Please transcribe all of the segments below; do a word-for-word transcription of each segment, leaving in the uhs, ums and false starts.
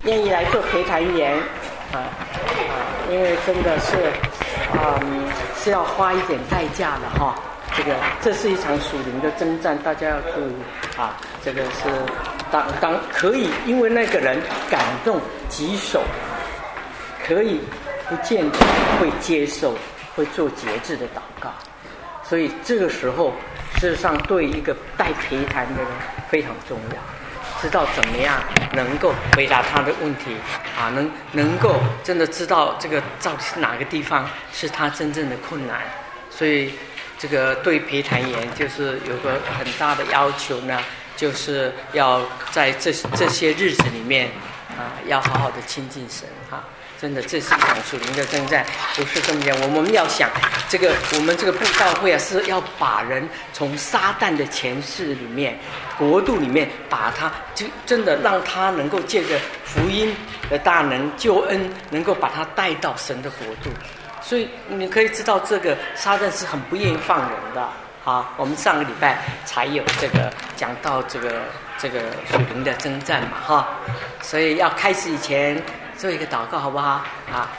愿意来做陪谈员啊啊，因为真的是啊、嗯、是要花一点代价的哈。这个这是一场属灵的征战，大家要注意啊。这个是当当可以因为那个人感动棘手，可以不见得会接受，会做节制的祷告。所以这个时候，事实上对一个带陪谈的人非常重要，知道怎么样能够回答他的问题啊，能能够真的知道这个到底是哪个地方是他真正的困难。所以这个对陪谈员就是有个很大的要求呢，就是要在这这些日子里面啊，要好好的亲近神哈。真的，这是一场属灵的征战，不是这么讲。我们要想，这个我们这个布道会啊，是要把人从撒旦的权势里面、国度里面，把他就真的让他能够借着福音的大能、救恩，能够把他带到神的国度。所以你可以知道，这个撒旦是很不愿意放人的。好，我们上个礼拜才有这个讲到这个这个属灵的征战嘛，哈。所以要开始以前，做一个祷告好不好？好。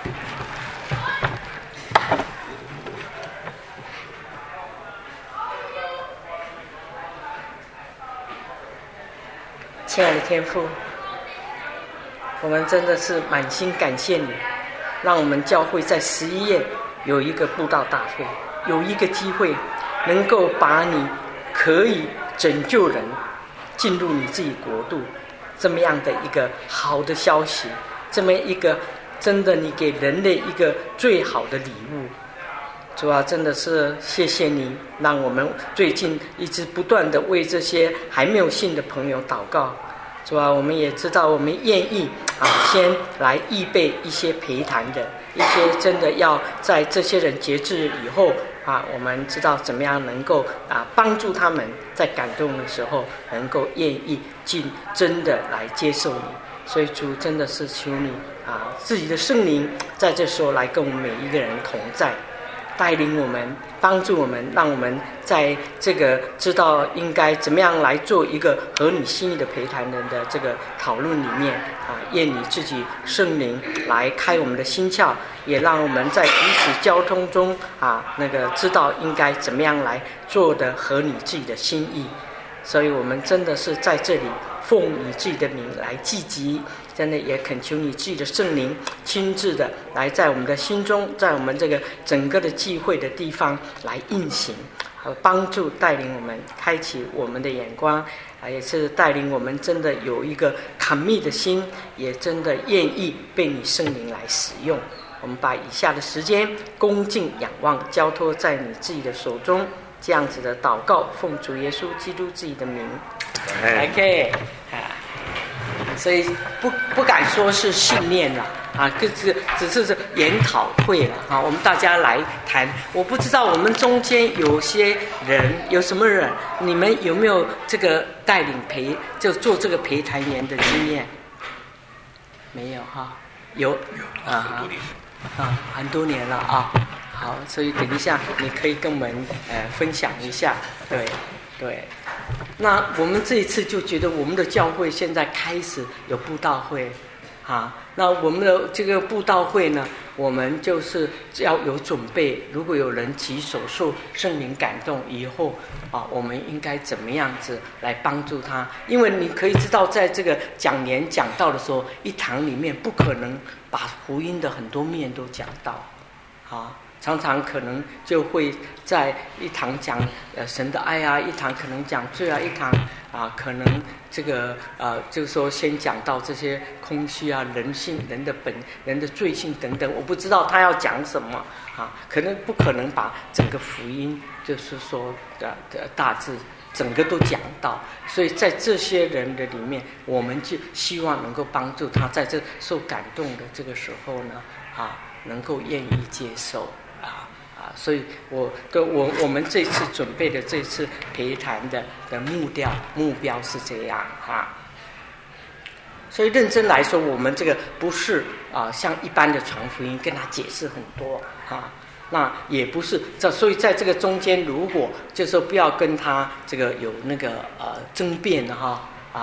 亲爱的天父，我们真的是满心感谢你，让我们教会在十一月有一个布道大会，有一个机会能够把你可以拯救人进入你自己国度这么样的一个好的消息，这么一个真的你给人类一个最好的礼物。主啊，真的是谢谢你，让我们最近一直不断的为这些还没有信的朋友祷告。主啊，我们也知道我们愿意啊，先来预备一些陪谈的，一些真的要在这些人节制以后啊，我们知道怎么样能够啊帮助他们在感动的时候能够愿意进真的来接受你。所以主真的是求你啊，自己的圣灵在这时候来跟我们每一个人同在，带领我们，帮助我们，让我们在这个知道应该怎么样来做一个合你心意的陪谈人的这个讨论里面啊，愿你自己圣灵来开我们的心窍，也让我们在彼此交通中啊，那个知道应该怎么样来做的合你自己的心意。所以我们真的是在这里奉你自己的名来聚集，真的也恳求你自己的圣灵亲自的来在我们的心中，在我们这个整个的聚会的地方来运行，和帮助带领我们开启我们的眼光，也是带领我们真的有一个坦密的心，也真的愿意被你圣灵来使用。我们把以下的时间恭敬仰望交托在你自己的手中，这样子的祷告奉主耶稣基督自己的名。OK 啊，所以不不敢说是训练了啊，只是只是是研讨会了啊。我们大家来谈，我不知道我们中间有些人有什么人，你们有没有这个带领陪就做这个陪谈员的经验？没有哈？有啊啊，很多年了啊。好，所以等一下你可以跟我们呃分享一下，对对。那我们这一次就觉得我们的教会现在开始有布道会啊，那我们的这个布道会呢，我们就是要有准备，如果有人举手受圣灵感动以后啊，我们应该怎么样子来帮助他？因为你可以知道，在这个讲年讲道的时候，一堂里面不可能把福音的很多面都讲到啊。常常可能就会在一堂讲呃神的爱啊，一堂可能讲罪啊，一堂啊可能这个呃就是说先讲到这些空虚啊、人性、人的本、人的罪性等等，我不知道他要讲什么啊，可能不可能把整个福音就是说的的大致整个都讲到，所以在这些人的里面，我们就希望能够帮助他在这受感动的这个时候呢啊，能够愿意接受。啊啊，所以我的我我们这次准备的这次陪谈的的目标目标是这样哈。所以认真来说，我们这个不是啊像一般的传福音跟他解释很多哈，那也不是这，所以在这个中间，如果就是说不要跟他这个有那个呃争辩哈啊。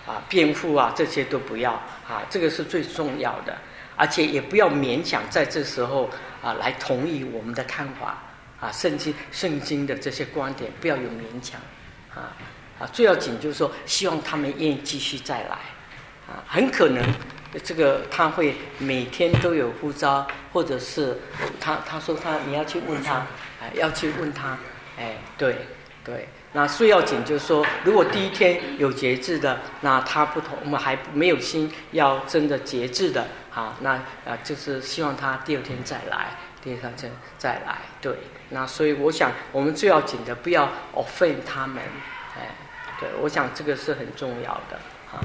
啊辩护啊，这些都不要啊，这个是最重要的。而且也不要勉强在这时候啊来同意我们的看法啊，圣经圣经的这些观点不要有勉强啊啊，最要紧就是说，希望他们愿意继续再来啊，很可能这个他会每天都有呼召，或者是他他说他你要去问他，哎，要去问他，哎，对对。那最要紧就是说，如果第一天有节制的，那他不同，我们还没有心要真的节制的啊，那啊就是希望他第二天再来，第二天再来，对。那所以我想，我们最要紧的不要 offend 他们，哎，对，我想这个是很重要的啊。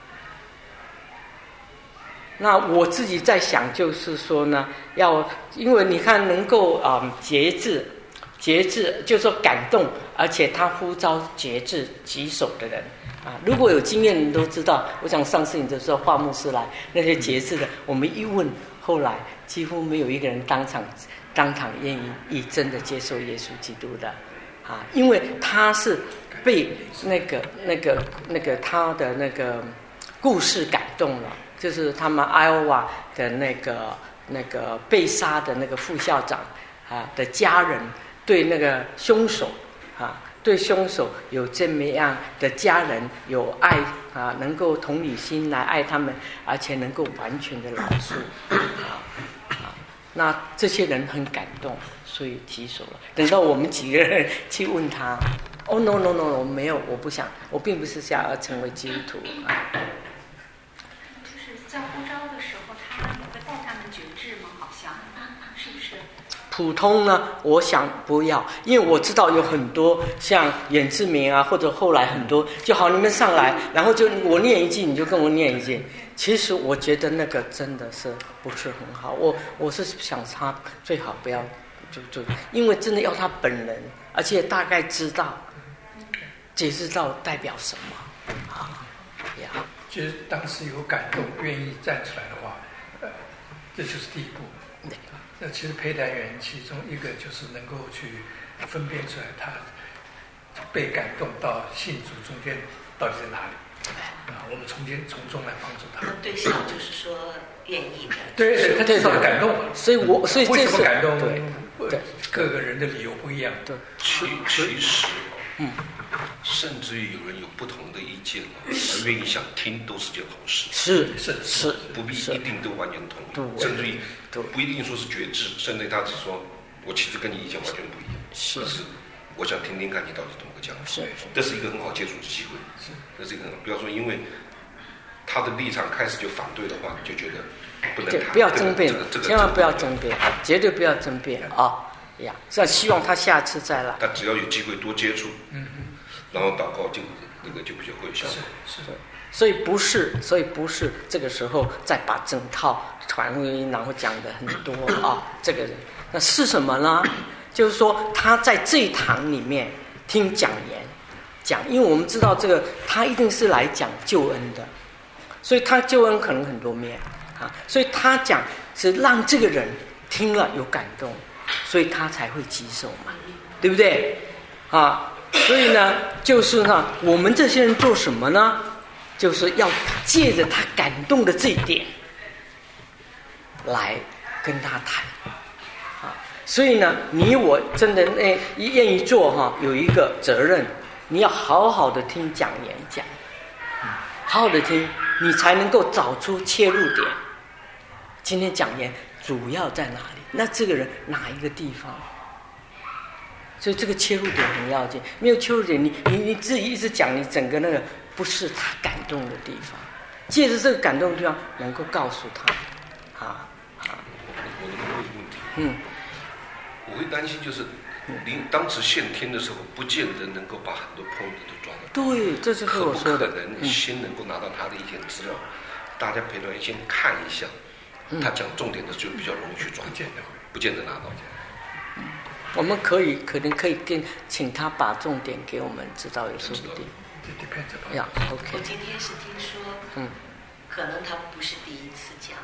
那我自己在想，就是说呢，要因为你看能够啊、嗯、节制。节制就是说感动，而且他呼召节制棘手的人啊，如果有经验，你都知道。我想上次你就说华牧师来那些节制的，我们一问，后来几乎没有一个人当场当场愿意以真的接受耶稣基督的啊，因为他是被那个那个那个他的那个故事感动了，就是他们艾奥瓦的那个那个被杀的那个副校长啊的家人。对那个凶手啊，对凶手有这么样的家人有爱啊，能够同理心来爱他们，而且能够完全的饶恕啊啊，那这些人很感动，所以举手了。等到我们几个人去问他，哦 no no no， 我没有，我不想，我并不是想要成为基督徒啊。 就是在呼召的时候，他也会带他们觉知吗？好像是不是？ 普通呢，我想不要，因为我知道有很多像远志明啊，或者后来很多，就好你们上来，然后就我念一句，你就跟我念一句。其实我觉得那个真的是不是很好，我我是想他最好不要就就，因为真的要他本人，而且大概知道，解释到代表什么啊呀。 就是当时有感动，愿意站出来的话，呃，这就是第一步。那其实陪谈员其中一个就是能够去分辨出来他被感动到信主中间到底在哪里啊，我们从间从中来帮助他。 对象就是说愿意的， 对对，他至少感动了。 所以我所以为什么感动？ 对， 各个人的理由不一样。 对， 其其实， 嗯， 甚至于有人有不同的意见而愿意想听，都是件好事。 是是是， 不必一定都完全同意， 对甚至于不一定说是决志，甚至他只说，我其实跟你意见完全不一样， 是可是我想听听看你到底怎么个讲法。 是， 这是一个很好接触的机会。是，这是一个很好，不要说因为他的立场开始就反对的话，你就觉得不能谈， 不要争辩， 这个这个、 千万不要争辩，绝对不要争辩啊！呀，是要希望他下次再来。 他只要有机会多接触，嗯嗯，然后祷告就那个就比较会有效果。 是， 对，所以不是，所以不是这个时候再把整套传福音然后讲的很多啊，这个人那是什么呢？就是说他在这一堂里面听讲言讲，因为我们知道这个他一定是来讲救恩的，所以他救恩可能很多面啊，所以他讲是让这个人听了有感动，所以他才会接受嘛，对不对啊？所以呢，就是呢，我们这些人做什么呢？就是要借着他感动的这一点来跟他谈啊。所以呢，你我真的那愿意做哈，有一个责任，你要好好的听讲演讲，好好的听，你才能够找出切入点。今天讲演主要在哪里？那这个人哪一个地方？所以这个切入点很要紧，没有切入点，你你你自己一直讲，你整个那个不是他感动的地方，借着这个感动的地方，能够告诉他，啊啊。 我能问一个问题？ 嗯。 我会担心，就是您当时现听的时候，不见得能够把很多 point 都抓到。 对，这就是我说的。 可不可能先能够拿到他的一些资料，大家陪团先看一下，他讲重点的就比较容易去抓，不见得会，不见得拿到。 我们可以可能可以跟请他把重点给我们知道，也说不定。呀 ，OK。 我今天是听说， 嗯， 可能他不是第一次讲，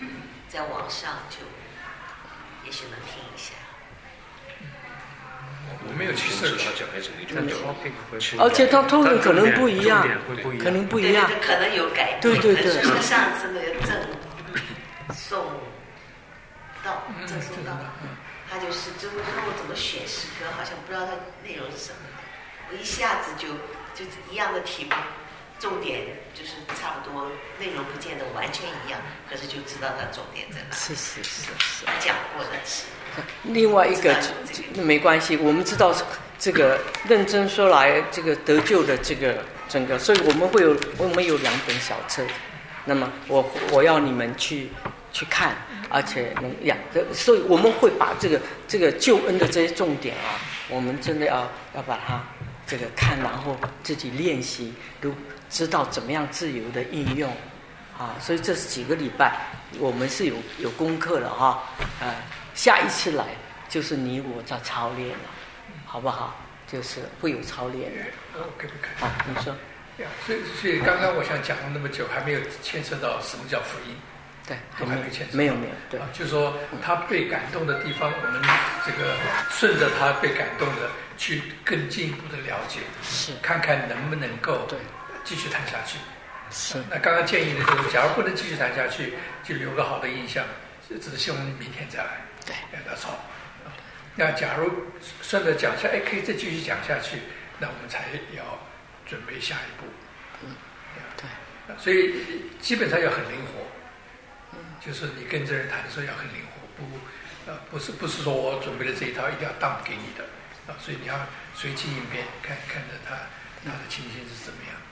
在网上就也许能听一下。 我没有去设计， 他讲还是你就讲， 而且他通论可能不一样，可能不一样， 可能有改变。 对对对。 像上次那个赠送到赠送到，他就是最后看我怎么选诗歌，好像不知道他内容是什么，我一下子就就一样的题目。重点就是差不多，内容不见得完全一样，可是就知道它重点在哪。 是是是是。 他讲过的是。 另外一个没关系，我们知道这个认真说来，这个得救的这个整个，所以我们会有我们有两本小册，那么我我要你们去去看，而且能两个，所以我们会把这个这个救恩的这些重点啊，我们真的要要把它这个看，然后自己练习，如知道怎么样自由的应用，啊，所以这几个礼拜我们是有有功课的哈，呃，下一次来就是你我在操练了，好不好？就是会有操练的。 可不可以？ 好，你说。 所以，所以刚刚我想讲了那么久，还没有牵涉到什么叫福音。 对， 都还没牵涉。 没有没有，对。 啊，就是说他被感动的地方，我们这个顺着他被感动的去更进一步的了解， 是看看能不能够对。 继续谈下去， 是。 那刚刚建议的就是，假如不能继续谈下去，就留个好的印象，只是希望明天再来。 对， 要吵。那假如顺着讲下，哎，可以再继续讲下去，那我们才要准备下一步。 嗯，对。 所以基本上要很灵活，嗯，就是你跟这人谈的时候要很灵活，不，呃，不是不是说我准备的这一套一定要当给你的，啊，所以你要随机应变，看看着他他的情形是怎么样。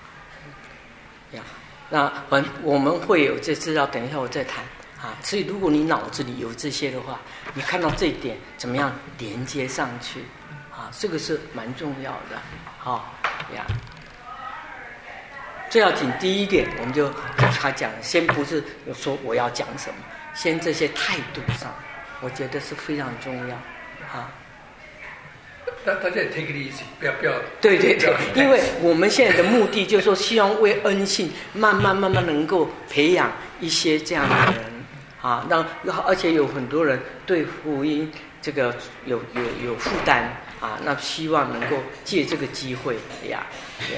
那反我们会有这资料，等一下我再谈啊。所以如果你脑子里有这些的话，你看到这一点怎么样连接上去啊？这个是蛮重要的，好呀。最要紧第一点，我们就他讲，先不是说我要讲什么，先这些态度上，我觉得是非常重要啊。 大大家也 take it easy， 不要不要。对对对，因为我们现在的目的就是说，希望为恩信慢慢慢慢能够培养一些这样的人啊，让而且有很多人对福音这个有有有负担啊，那希望能够借这个机会呀，对。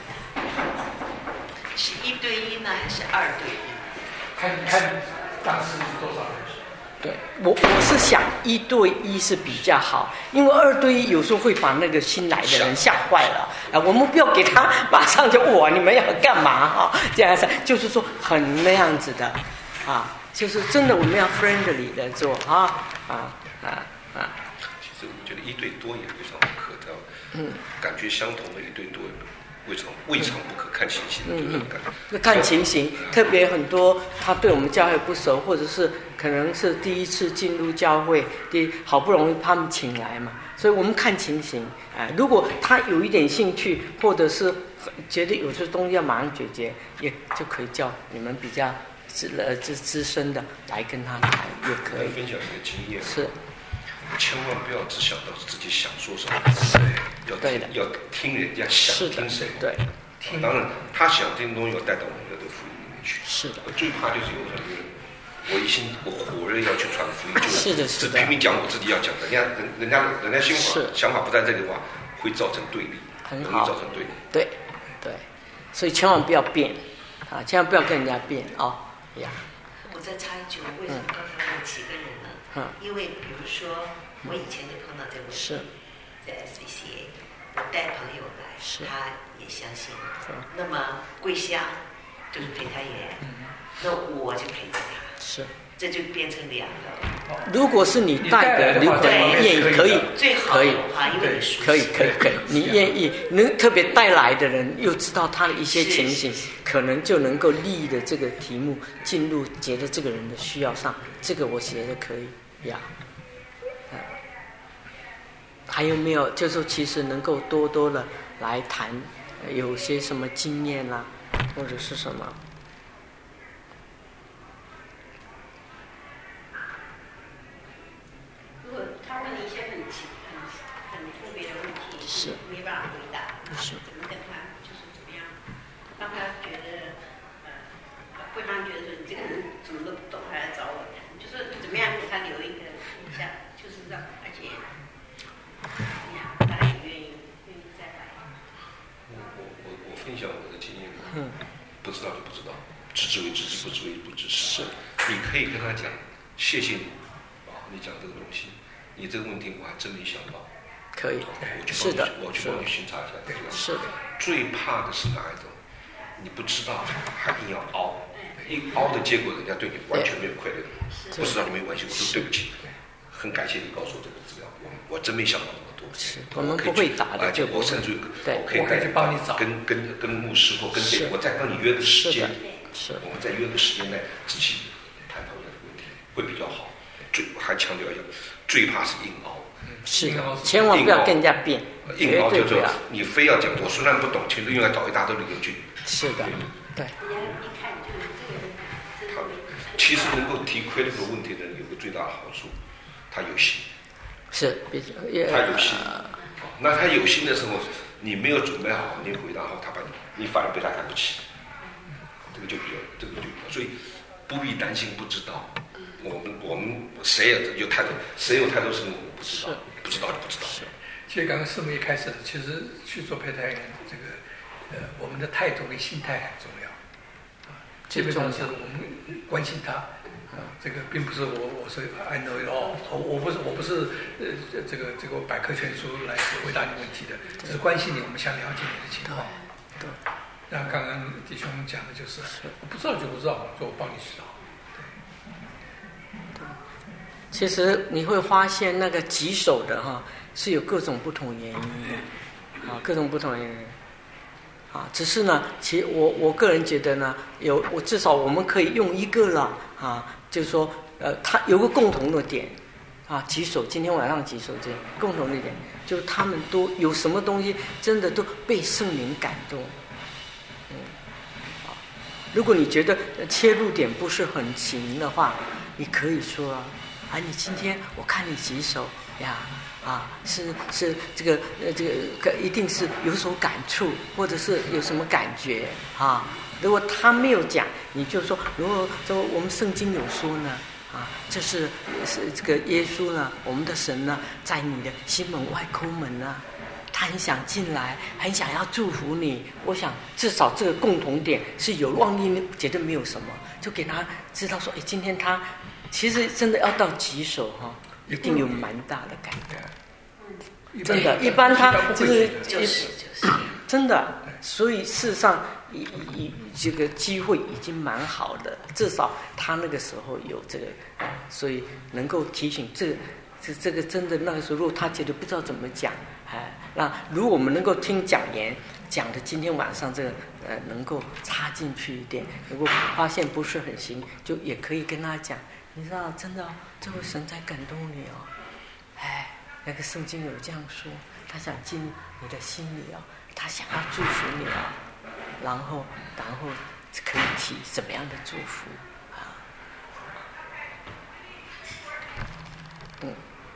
是一对一呢，还是二对一？ 看看当时是多少人？ 对我我是想一对一是比较好，因为二对一有时候会把那个新来的人吓坏了啊。我们不要给他马上就哇，你们要干嘛哈、啊？这样子就是说很那样子的啊，就是真的我们要 friendly 的做啊啊啊啊。 其实我觉得一对多也非常不可，到嗯，感觉相同的一对多。未尝未尝不可，看情形。嗯嗯， 那看情形，特别很多他对我们教会不熟，或者是可能是第一次进入教会，第好不容易他们请来嘛，所以我们看情形。哎，如果他有一点兴趣，或者是觉得有些东西要马上解决，也就可以叫你们比较资呃资资深的来跟他谈，也可以分享一个经验。 是。 千万不要只想到自己想说什么，对，要对的， 要听人家想听什么。 对， 当然他想听的东西要带到我们的福音里面去。 是的， 我最怕就是有很多人，我一心我火热要去传福音， 就是的，是的， 拼命讲我自己要讲的，人家人人家人家想法想法不在这里的话，会造成对立， 很好， 容易造成对立。 对对，所以千万不要变啊，千万不要跟人家变啊呀。 我再插一句，为什么刚才有几个人呢？嗯，因为比如说我以前就碰到这个问题，在 S B C A， 我带朋友来，他也相信，那么桂香就是陪他演，那我就陪着他， 是， 这就变成两个。 如果是你带的，如果你愿意可以， 最好可以， 因为你熟悉， 可以可以可以，你愿意，能特别带来的人又知道他的一些情形，可能就能够利益的这个题目进入觉得这个人的需要上，这个我觉得可以呀。还有没有？就是其实能够多多的来谈，有些什么经验啦，或者是什么？ 如果他问你一些很奇、很很特别的问题， 是没办法回答， 是怎么跟他就是怎么样，让他觉得呃，会让他觉得说你这个人怎么都不懂，还来找我谈，就是怎么样给他留一个印象，就是让而且。Yeah. 你可以跟他讲，谢谢你，啊，你讲这个东西，你这个问题我还真没想到。 可以， 我去是的， 我去帮你巡查一下。 是的。 最怕的是哪一种？你不知道还硬要凹，一凹的结果，人家对你完全没有快乐。不知道你没关系，我说对不起，很感谢你告诉我这个资料，我我真没想到那么多。 是，我们不会打的， 而且我甚至对， 我可以去帮你找， 跟跟跟牧师或跟谁，我再帮你约个时间， 是， 我们再约个时间来仔细探讨这个问题，会比较好。最还强调一下，最怕是硬凹。 是的，千万不要跟人家辩， 硬凹就是你非要讲，我虽然不懂，其实用来找一大堆理由去。 是的，对。 他其实能够提亏这个问题的人有个最大的好处，他有心。 是， 他有心。那他有心的时候，你没有准备好，你回答好，他把你，你反而被他看不起。这个就比较，这个就比较，所以不必担心不知道。我们我们谁也有太多，谁有太多事情我们不知道，不知道就不知道。 其实刚刚师母一开始，其实去做胚胎园，这个呃，我们的态度跟心态很重要啊。基本上是我们关心他啊，这个并不是我我是 I know it all， 我不是我不是呃这个这个百科全书来回答你问题的，只是关心你，我们想了解你的情况。 对。 那刚刚弟兄讲的就是，我不知道就不知道，说我帮你去找。 其实你会发现那个棘手的哈是有各种不同原因的，啊，各种不同原因，啊，只是呢，其实我我个人觉得呢，有我至少我们可以用一个了啊，就是说呃，它有个共同的点，啊，棘手，今天晚上棘手这共同的点，就是他们都有什么东西真的都被圣灵感动，嗯，啊，如果你觉得切入点不是很行的话，你可以说啊。啊，你今天我看你棘手呀，啊，是是这个呃这个一定是有所感触，或者是有什么感觉啊？如果他没有讲，你就说，如果说我们圣经有说呢，啊，这是是这个耶稣呢，我们的神呢，在你的心门外抠门呢，他很想进来，很想要祝福你。我想至少这个共同点是有，万一觉得没有什么，就给他知道说，哎，今天他。其实真的要到棘手哈，一定有蛮大的改变。真的，一般他就是就是就是真的，所以事实上，一一这个机会已经蛮好的，至少他那个时候有这个，所以能够提醒这这这个真的那个时候，如果他觉得不知道怎么讲，哎，那如果我们能够听讲言讲的，今天晚上这个呃能够插进去一点，如果发现不是很行，就也可以跟他讲。你知道，真的、哦，这位神在感动你哦，哎，那个圣经有这样说，他想进你的心里哦，他想要祝福你哦，然后，然后可以提怎么样的祝福啊？嗯，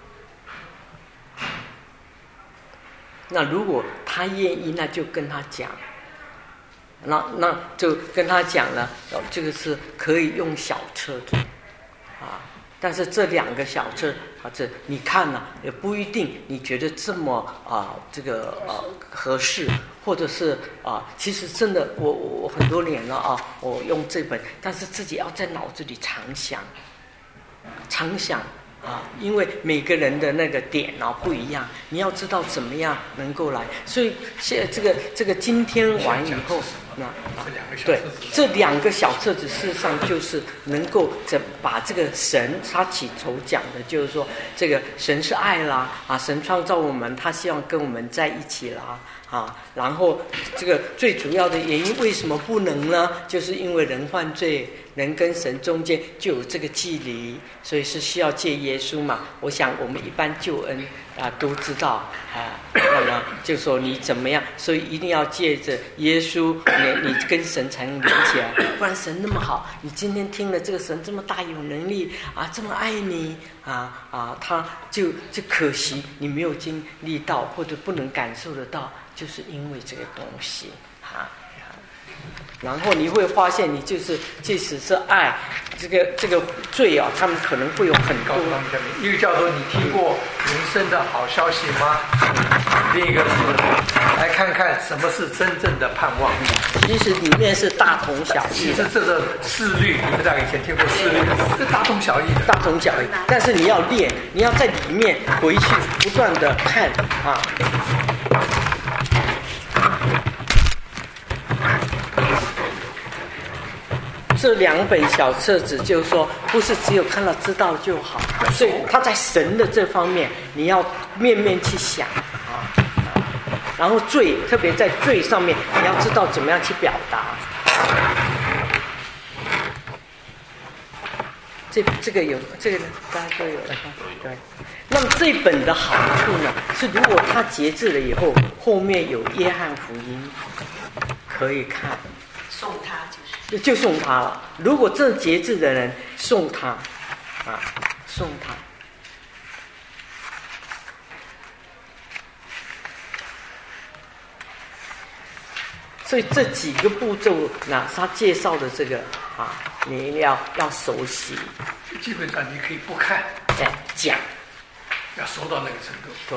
那如果他愿意，那就跟他讲。那那就跟他讲了，哦，这个是可以用小册子。啊，但是这两个小册啊，这你看呢、啊，也不一定你觉得这么啊，这个呃合适，或者是啊，其实真的我我很多年了啊，我用这本，但是自己要在脑子里常想，常想啊，因为每个人的那个点啊不一样，你要知道怎么样能够来，所以现这个这个今天完以后。那对这两个小册子，事实上就是能够怎把这个神他起头讲的，就是说这个神是爱啦啊，神创造我们，他希望跟我们在一起啦啊，然后这个最主要的原因为什么不能呢？就是因为人犯罪，人跟神中间就有这个距离，所以是需要借耶稣嘛。我想我们一般救恩啊都知道啊，那么就说你怎么样，所以一定要借着耶稣。你你跟神才能连起来，不然神那么好，你今天听了这个神这么大有能力啊，这么爱你啊啊，他就就可惜你没有经历到或者不能感受得到，就是因为这个东西啊。然后你会发现，你就是即使是爱这个这个罪啊，他们可能会有很多。 一个叫做你听过人生的好消息吗？ 另一个来看看什么是真正的盼望。 其实里面是大同小异的。 其实这个四律，你们大概以前听过四律，是大同小异的。 大同小异，但是你要练，你要在里面回去不断的看啊。这两本小册子就是说，不是只有看到知道就好，所以他在神的这方面，你要面面去想啊。然后罪，特别在罪上面，你要知道怎么样去表达。这这个有这个呢，大家都有了哈。对。那么这本的好处呢，是如果他节制了以后，后面有约翰福音可以看。 送他就是。 就送他了。如果这节制的人送他，啊，送他。所以这几个步骤，那他介绍的这个啊，你要要熟悉。 基本上你可以不看， 哎，讲， 要熟到那个程度。 对。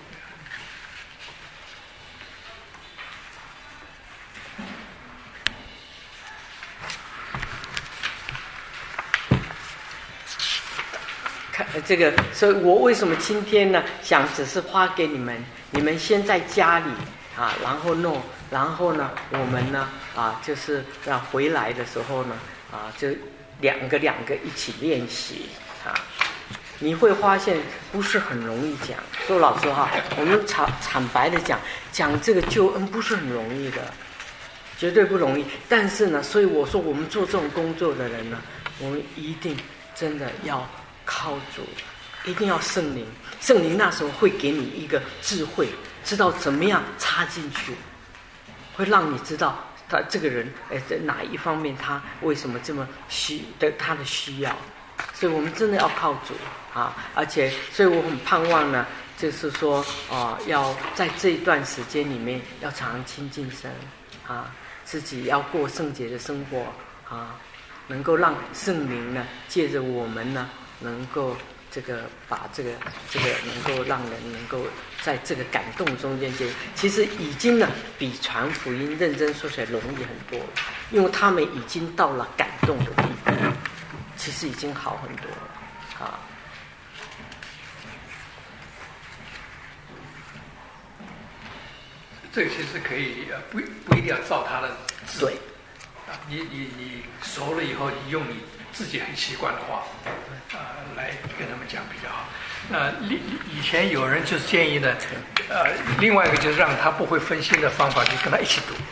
看这个，所以我为什么今天呢，想只是发给你们，你们先在家里啊，然后弄，然后呢，我们呢啊，就是要回来的时候呢啊，就两个两个一起练习啊，你会发现不是很容易讲。说老实话，我们坦坦白的讲，讲这个救恩不是很容易的，绝对不容易。但是呢，所以我说我们做这种工作的人呢，我们一定真的要靠主，一定要圣灵。圣灵那时候会给你一个智慧，知道怎么样插进去，会让你知道他这个人，哎，在哪一方面他为什么这么需的他的需要。所以我们真的要靠主啊！而且，所以我很盼望呢，就是说啊、呃，要在这一段时间里面要常常亲近神啊，自己要过圣洁的生活啊，能够让圣灵呢借着我们呢。能够这个把这个这个能够让人能够在这个感动中间接，其实已经呢比传福音认真说起来容易很多了，因为他们已经到了感动的地步，其实已经好很多了啊。 这个其实可以呃不不一定要照他的字， 对啊，你你你熟了以后，你用你自己很习惯的话，啊、呃，来跟他们讲比较好。那以以前有人就是建议呢，呃，另外一个就是让他不会分心的方法，就跟他一起读。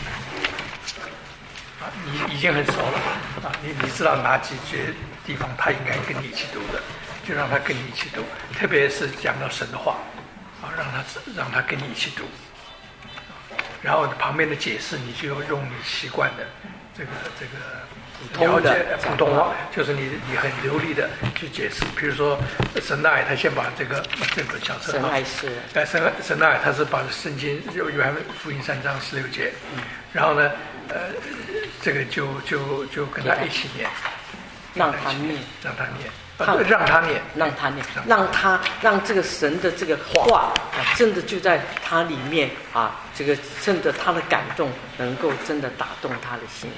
啊，你已经很熟了，啊，你你知道哪几节地方他应该跟你一起读的，就让他跟你一起读。特别是讲到神的话，啊，让他让他跟你一起读。然后旁边的解释，你就用你习惯的这个这个了解普通话，就是你你很流利的去解释。比如说神的爱，他先把这个这本小册， 神爱是， 哎，神神的爱，他是把圣经约翰福音三章十六节，嗯、然后呢，呃，这个就就就跟他一起念， 让他念， 让他念。让他念， 让他念，让他让这个神的这个话啊，真的就在他里面啊，这个趁着他的感动，能够真的打动他的心。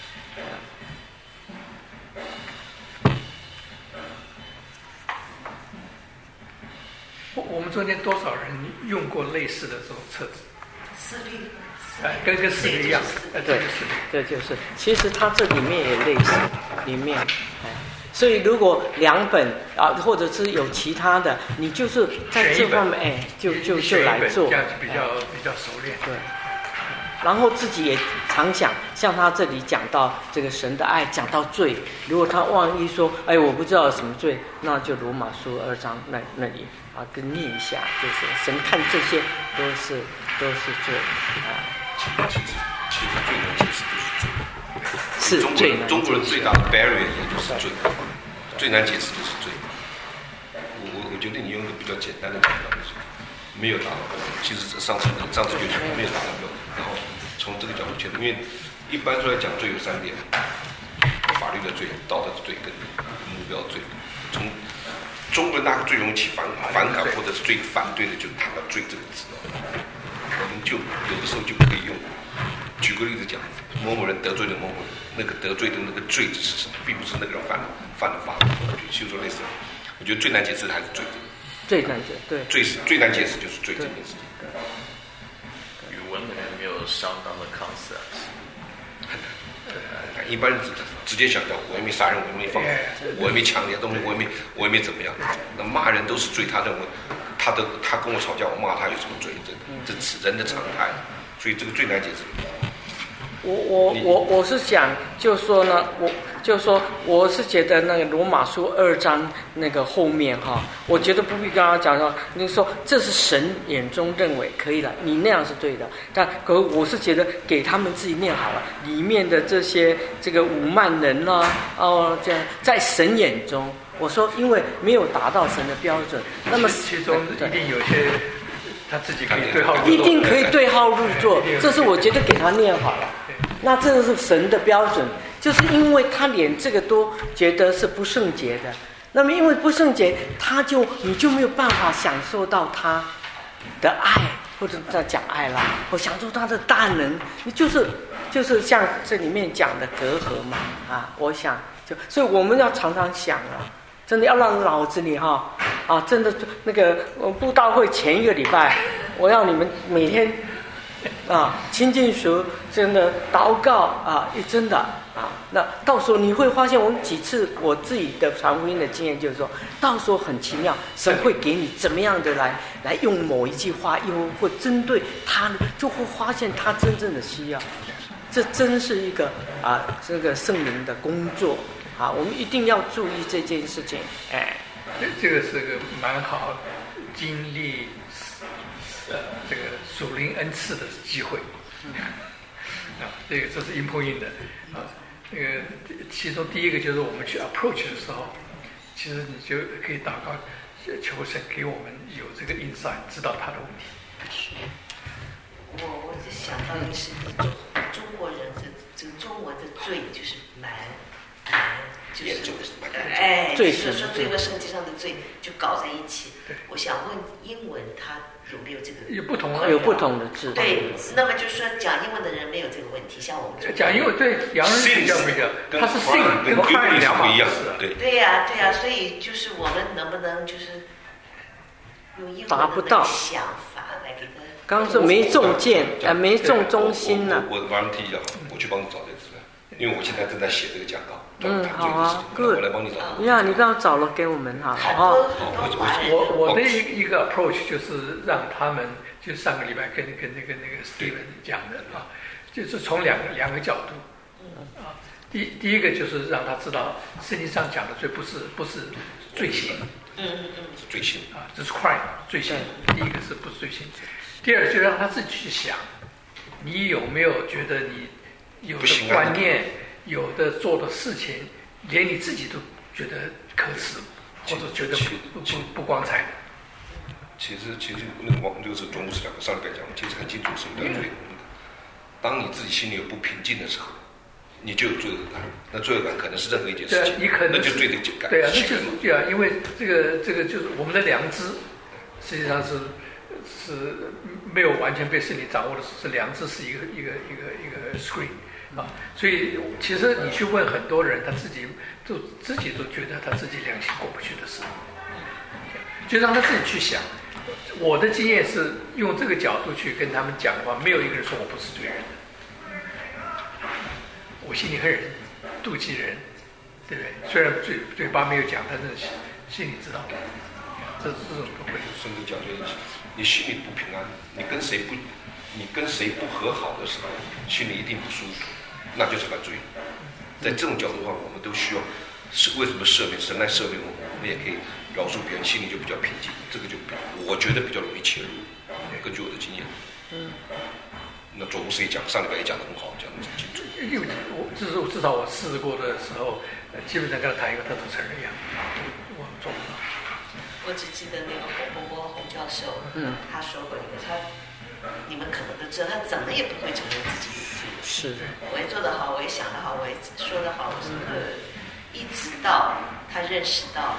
我我们中间多少人用过类似的这种册子？ 四律， 哎，跟跟四律一样，哎， 对，这就是。其实它这里面也类似，里面，哎。所以，如果两本啊，或者是有其他的，你就是在这方面，哎，就就就来做， 这样子比较、哎、比较熟练。 对。然后自己也常想，像他这里讲到这个神的爱，讲到罪，如果他万一说，哎，我不知道什么罪，那就罗马书二章那那里啊，跟念一下，就是神看这些都是都是罪啊。 其实其实最难解释就是罪。 是中国人中国人最大的 barrier 也就是罪，最难解释就是罪。我我我觉得你用一个比较简单的讲法就是没有达到标准。其实上次上次就讲没有达到标准，然后从这个角度去，因为一般说来讲罪有三点：法律的罪、道德的罪跟目标罪。从重中国人大概最容易起反反感或者是最反对的，就是谈到罪这个字。我们就有的时候就可以用，举个例子讲，某某人得罪了某某人，那个得罪的那个罪字是什么，并不是那个人犯犯了法，就说类似。我觉得最难解释的还是罪这个。 最难解，对。 最是最难解释就是罪这件事情。 语文里面没有相当的 concept。 一般人直接想到我也没杀人，我也没放火，我也没抢人家东西，我也没我也没怎么样。那骂人都是罪，他认为他的他跟我吵架，我骂他有什么罪？这这是人的常态，所以这个最难解释。 我我我我是想，就说呢，我就说我是觉得那个罗马书二章那个后面哈，我觉得不必跟他讲说，你说这是神眼中认为可以了，你那样是对的。但可我是觉得给他们自己念好了，里面的这些这个五万人呢、啊，哦，这样在神眼中，我说因为没有达到神的标准，那么其中一定有些他自己可以对号入座， 一定可以对号入座，这是我觉得给他念好了。那这个是神的标准，就是因为他连这个都觉得是不圣洁的，那么因为不圣洁，他就你就没有办法享受到他的爱，或者在讲爱啦，或享受他的大能，你就是就是像这里面讲的隔阂嘛啊，我想就所以我们要常常想啊，真的要让脑子里哈啊，真的那个布道会前一个礼拜，我要你们每天。啊，亲近主，真的祷告啊，真的啊，那到时候你会发现，我们几次我自己的传福音的经验就是说，到时候很奇妙，神会给你怎么样的来来用某一句话，又会针对他，就会发现他真正的需要。这真是一个啊，这个圣灵的工作啊，我们一定要注意这件事情。哎， 这个是个蛮好经历。呃，这个属灵恩赐的机会，啊，这个这是 important 的啊。那个其中第一个就是我们去 approach 的时候，其实你就可以祷告，求神给我们有这个 insight， 知道他的问题。 我我就想到的是中中国人的这个中文的罪就是蛮蛮就是哎，就是说罪和圣经上的罪就搞在一起。我想问英文它。有没有这个？ 有不同有不同的字。 对，那么就是说讲英文的人没有这个问题，像我们讲英文对洋人比较不一样，他是 sin 跟 crime 两码事。 对对呀对呀，所以就是我们能不能就是用英文的想法来给他？ 刚刚说没中箭，呃，没中中心呢。 我我帮你提一下，我去帮你找这个资料，因为我现在正在写这个讲稿。 嗯，好啊 ，good。我来帮你找。 呀，你刚刚找了给我们哈，好。 我我的一一个 approach 就是让他们，就上个礼拜跟跟那个那个 Steven 讲的啊，就是从两个两个角度，啊，第第一个就是让他知道圣经上讲的罪不是不是罪行， 嗯嗯嗯， 是罪行啊，这是 crime 罪行。第一个是不是罪行？第二就让他自己去想，你有没有觉得你有的观念？有的做的事情，连你自己都觉得可耻，或者觉得不不不光彩的。 其实其实那个王就是钟牧师讲的，上礼拜讲，其实很清楚什么叫罪恶。当你自己心里有不平静的时候，你就有罪恶感。那罪恶感可能是任何一件事情， 你可能那就罪的感。 对啊，那就是对啊，因为这个这个就是我们的良知，实际上是是没有完全被圣灵掌握的，是良知是一个一个一个一个 screen。啊，所以其实你去问很多人，他自己都自己都觉得他自己良心过不去的事，就让他自己去想。我的经验是用这个角度去跟他们讲的话，没有一个人说我不是罪人的。我心里恨人，妒忌人，对不对？虽然嘴嘴巴没有讲，但是心里知道。这这种都会。 甚至讲究你心里不平安，你跟谁不，你跟谁不和好的时候，心里一定不舒服。那就是犯罪。在这种角度的话，我们都需要是为什么赦免神来赦免我们，我们也可以饶恕别人，心里就比较平静。这个就我觉得比较容易切入。根据我的经验，嗯，那左牧师也讲，上礼拜也讲得很好，讲得很清楚。 因为我至少至少我试过的时候，基本上跟他谈一个，他都承认一样，我做不到。 我只记得那个洪伯伯洪教授，嗯，他说过一个，他你们可能都知道，他怎么也不会承认自己有罪。 是的， 我也做得好，我也想得好，我也说得好，我是个，一直到他认识到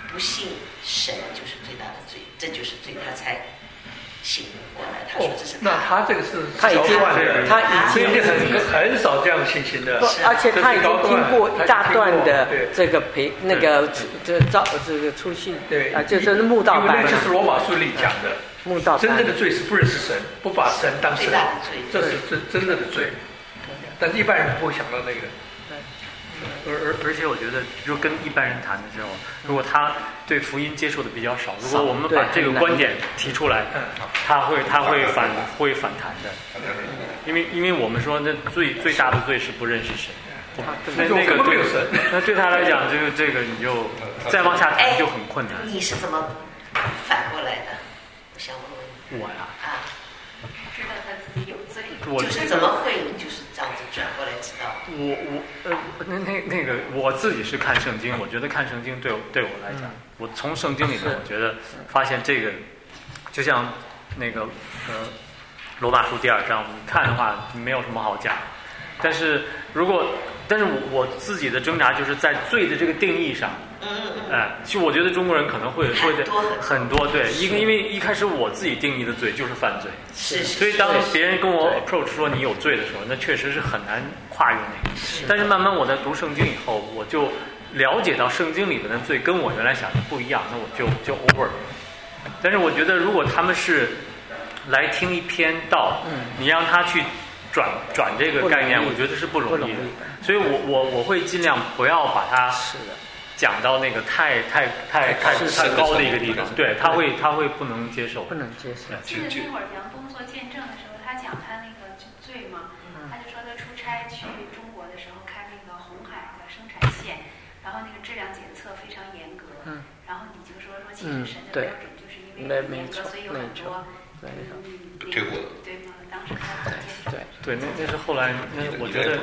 不信神就是最大的罪，这就是罪，他才醒过来。他说这是那他这个是他已经交换的， 他已经已经很很少这样情形的， 而且他已经听过一大段的这个培那个这个造这个出信， 对啊，就是慕道班， 因为那就是罗马书里讲的。 慕道班真正的罪是不认识神，不把神当神， 最大的罪， 这是真真正的罪。但是一般人不会想到那个。 而而而且我觉得，就跟一般人谈的时候，如果他对福音接受的比较少，如果我们把这个观点提出来，他会他会反会反弹的，因为因为我们说那最最大的罪是不认识神。那那个对，那对他来讲，这个这个你就再往下谈就很困难。 你是怎么反过来的？我想问问。 我呀。 啊。 知道他自己有罪。 就是怎么会就是这样子转过来知道？ 我我呃那那那个我自己是看圣经，我觉得看圣经对我对我来讲，嗯、我从圣经里面我觉得发现这个，就像那个呃罗马书第二章，你看的话没有什么好讲，但是如果但是我我自己的挣扎就是在罪的这个定义上。嗯嗯哎，其实我觉得中国人可能会会的很多对，因为因为一开始我自己定义的罪就是犯罪， 是， 所以当别人跟我 approach 说你有罪的时候，那确实是很难跨越那个。但是慢慢我在读圣经以后，我就了解到圣经里面的罪跟我原来想的不一样，那我就就 over 了。但是我觉得如果他们是来听一篇道，嗯，你让他去转转这个概念，我觉得是不容易的。所以我我我会尽量不要把它是的。 讲到那个太太太太太高的一个地方，对，他会他会不能接受， 不能接受。 记得那会儿杨东做见证的时候，他讲他那个罪嘛，他就说他出差去中国的时候看那个红海的生产线，然后那个质量检测非常严格，嗯，然后你就说说其实神的标准就是因为严格，所以有很多嗯推过的， 对吗？当时他做见证， 对对，那那是后来，那我觉得。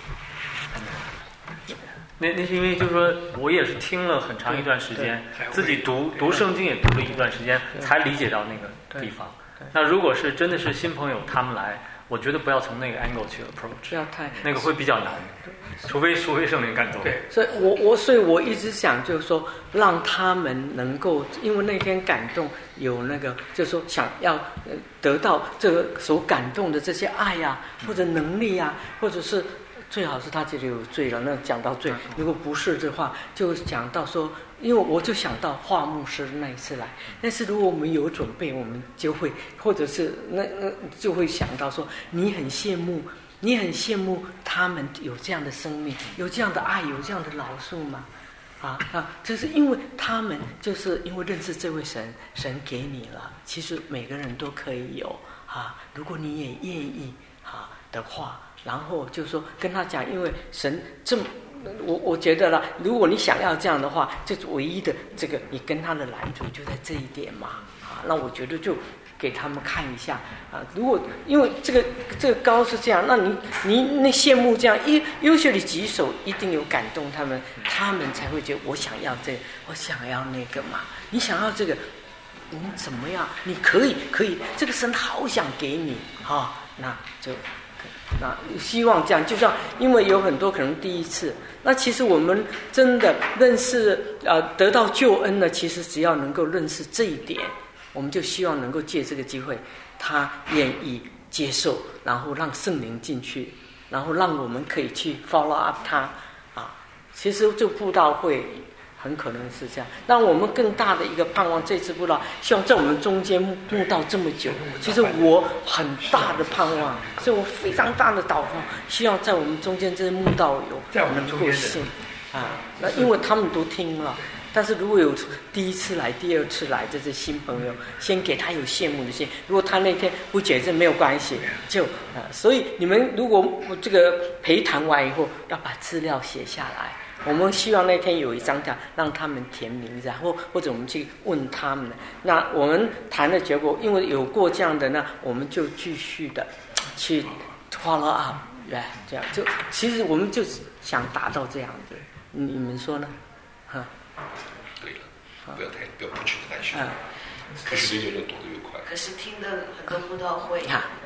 那那是因为就是说我也是听了很长一段时间，自己读读圣经也读了一段时间，才理解到那个地方。那如果是真的是新朋友他们来，我觉得不要从那个 angle 去 approach， 不要太那个会比较难，除非除非圣灵感动。 对，所以我我所以我一直想就是说让他们能够，因为那天感动有那个就是说想要得到这个所感动的这些爱呀、啊，或者能力啊，或者是。最好是他这里有罪了，那讲到罪，如果不是的话，就讲到说，因为我就想到华牧师那一次来，但是如果我们有准备，我们就会，或者是那那就会想到说，你很羡慕，你很羡慕他们有这样的生命，有这样的爱，有这样的饶恕吗？啊啊，就是因为他们就是因为认识这位神，神给你了，其实每个人都可以有啊，如果你也愿意啊的话。然后就说跟他讲，因为神这么，我我觉得啦，如果你想要这样的话，就唯一的这个你跟他的拦阻就在这一点嘛，啊，那我觉得就给他们看一下啊。如果因为这个这个高是这样，那你你那羡慕这样优优秀的举手，一定有感动他们，他们才会觉得我想要这个，我想要那个嘛。你想要这个，你怎么样？你可以可以，这个神好想给你哈、啊，那就。那希望这样，就像因为有很多可能第一次，那其实我们真的认识呃得到救恩呢，其实只要能够认识这一点，我们就希望能够借这个机会，他愿意接受，然后让圣灵进去，然后让我们可以去 follow up 他啊。其实这布道会很可能是这样。那我们更大的一个盼望，这次布道希望在我们中间慕道这么久，其实我很大的盼望，所以我非常大的祷告，希望在我们中间这些慕道友能够信啊。那因为他们都听了，但是如果有第一次来、第二次来这些新朋友，先给他有羡慕的心。如果他那天不觉得没有关系，就啊。所以你们如果这个陪谈完以后，要把资料写下来。我们希望那天有一张卡让他们填名字，或或者我们去问他们。那我们谈的结果，因为有过这样的，那我们就继续的去 follow up， 对，这样就其实我们就想达到这样子。你们说呢？哈。 对了，不要太不要不去担心。 可是越多躲得越快。 可是听的很多布道会，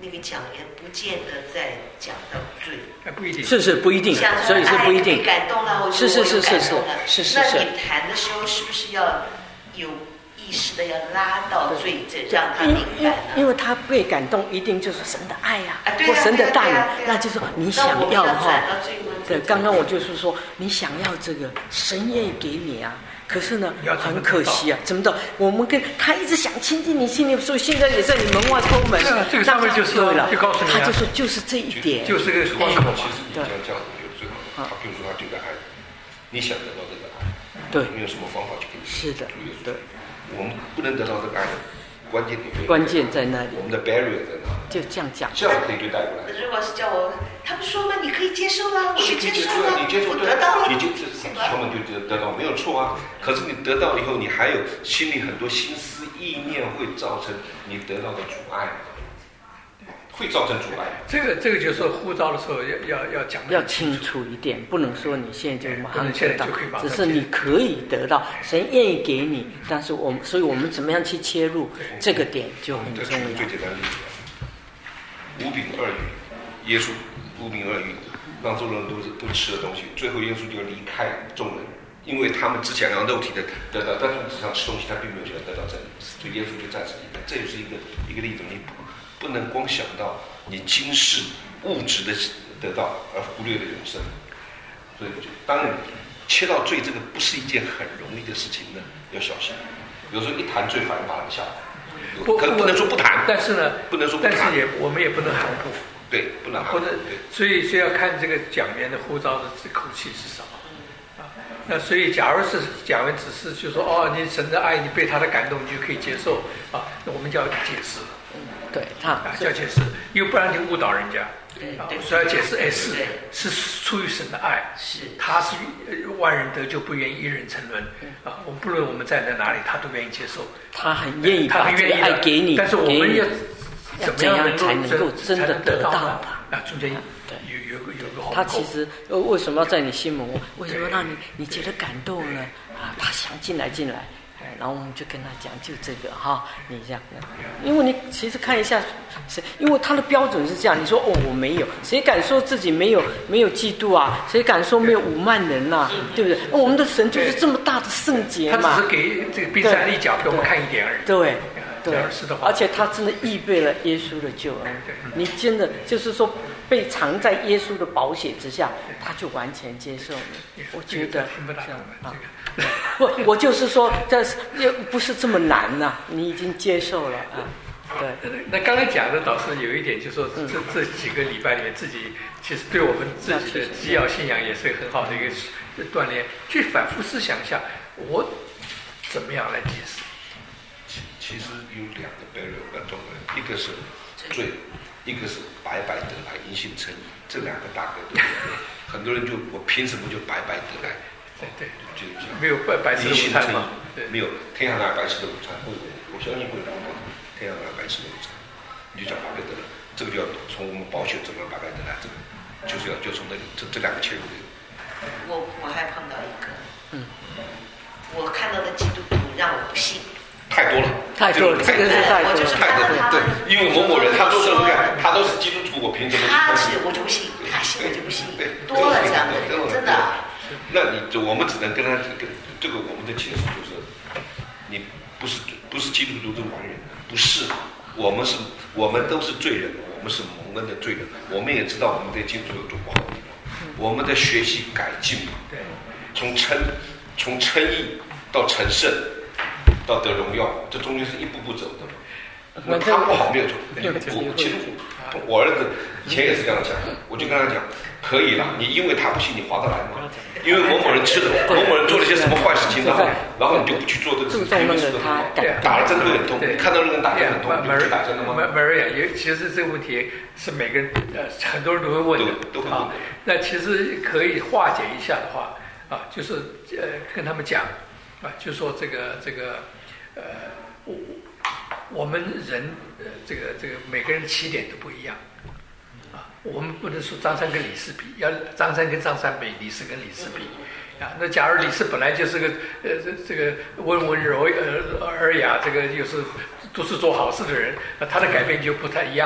那个讲员不见得在讲到罪， 哎，不一定， 是是不一定， 像所以是不一定。 被感动了，我是是是是是是是。那你谈的时候是不是要有意识的要拉到罪，这让他明白呢？ 因为他被感动，一定就是神的爱呀、 啊，啊或神的大能，那就是说你想要哈。对，刚刚我就是说，你想要这个，神愿意给你啊。可是呢，很可惜啊，怎么的？我们跟他一直想亲近你心里，所以现在也在你门外抠门。 啊、这个上面就是了， 就告诉你、啊， 他就说就是这一点， 就是个关口嘛。 其实你这样讲，我觉得最好。他比如说他对待爱，你想得到这个爱， 对， 你有什么方法去给你？ 是的，对。 我们不能得到这个爱的关键点， 关键在那里。 我们的 barrier 在哪？ 就这样讲， 这样可以对待过来。 如果是叫我，他们说嘛，你可以接受啦，我就接受了，你接受得到了， 你就他们就得得到，没有错啊。可是你得到以后，你还有心里很多心思意念，会造成你得到的阻碍，会造成阻碍。 这个这个就是说，呼召的时候要要要讲要清楚一点，不能说你现在就马上得到， 只是你可以得到，神愿意给你，但是我们，所以我们怎么样去切入这个点就很重要。 最简单的例子，五饼二鱼，耶稣五饼二鱼让众人都是都吃了东西，最后耶稣就离开众人，因为他们只想要肉体的得到，但是只想吃东西，他并没有想要得到真理，所以耶稣就暂时离开。这也是一个一个例子，你不能光想到你今世物质的得到而忽略了永生。所以当你切到罪，这个不是一件很容易的事情呢，要小心。有时候一谈罪，反而把它下来。可能不能说不谈， 但是呢， 不能说不谈， 但是也我们也不能含糊， 对，不能含糊。或者，所以所以要看这个讲员的呼召的这口气是什么啊？那所以，假如是讲员只是就说哦，你神的爱，你被他的感动，你就可以接受啊，那我们就要解释。 对他啊，就要解释，因为不然就误导人家。啊，所以要解释，哎，是是出于神的爱， 是他是万人得救，不愿意一人沉沦。啊，我不论我们站在哪里，他都愿意接受。 他很愿意把这个爱给你， 但是我们要怎么样才能够真的得到啊？中间有有有有个他其实为什么要在你心门？为什么让你你觉得感动呢？啊，他想进来进来。然后我们就跟他讲，就这个哈，你这样，因为你其实看一下，因为他的标准是这样，你说哦我没有，谁敢说自己没有没有嫉妒啊？谁敢说没有五万人呐、啊？对不对？我们的神就是这么大的圣洁嘛。 他只是给这个冰山一角给我们看一点而已。 对对， 对而且他真的预备了耶稣的救恩，你真的就是说被藏在耶稣的宝血之下，他就完全接受你。我觉得这样啊。不，我就是说，这又不是这么难呐、啊，你已经接受了啊。对。 那刚才讲的倒是有一点，就是说这这几个礼拜里面，自己其实对我们自己的基要信仰也是很好的一个锻炼，去反复思想一下，我怎么样来解释。 其其实有两个 barrier 很重要，一个是罪，一个是白白得来，因信称义，这两个大概都有。很多人就我凭什么就白白得来？ 对对， 就没有白白吃的午餐嘛， 没有天上哪白吃的午餐，会我相信会有天上哪白吃的午餐，你就叫白白得来，这个就要从我们保险怎么样白白得来，这个就是要就从那里这这两个切入点。 我我还碰到一个，嗯，我看到的基督徒让我不信。 太多了， 太多了，这个是太多了， 太多了。对，因为某某人他都是看，他都是基督徒，我凭什么？ 他是我就不信，他信我就不信，多了这样的，真的。 那你就我们只能跟他跟这个我们的解释就是，你不是不是基督徒是完人，不是，我们是我们都是罪人，我们是蒙恩的罪人，我们也知道我们对基督徒有多不好的地方，我们在学习改进，从称从称义到成圣。到得荣耀，这中间是一步步走的。那他不好没有错。我其实我我儿子以前也是这样讲，我就跟他讲，可以了，你因为他不信，你划得来吗？因为某某人吃了，某某人做了些什么坏事情，然后然后你就不去做这个事情，打了针会很痛，看到那个人打针很痛，你去打针了吗？ 门儿也，其实这个问题是每个人呃很多人都会问的， 都会问的。 那其实可以化解一下的话啊，就是呃跟他们讲。啊，就说这个这个，呃，我我们人呃，这个这个每个人的起点都不一样，啊，我们不能说张三跟李四比，要张三跟张三比，李四跟李四比，啊，那假如李四本来就是个呃这这个温文柔呃尔雅，这个又是都是做好事的人，那他的改变就不太一样了，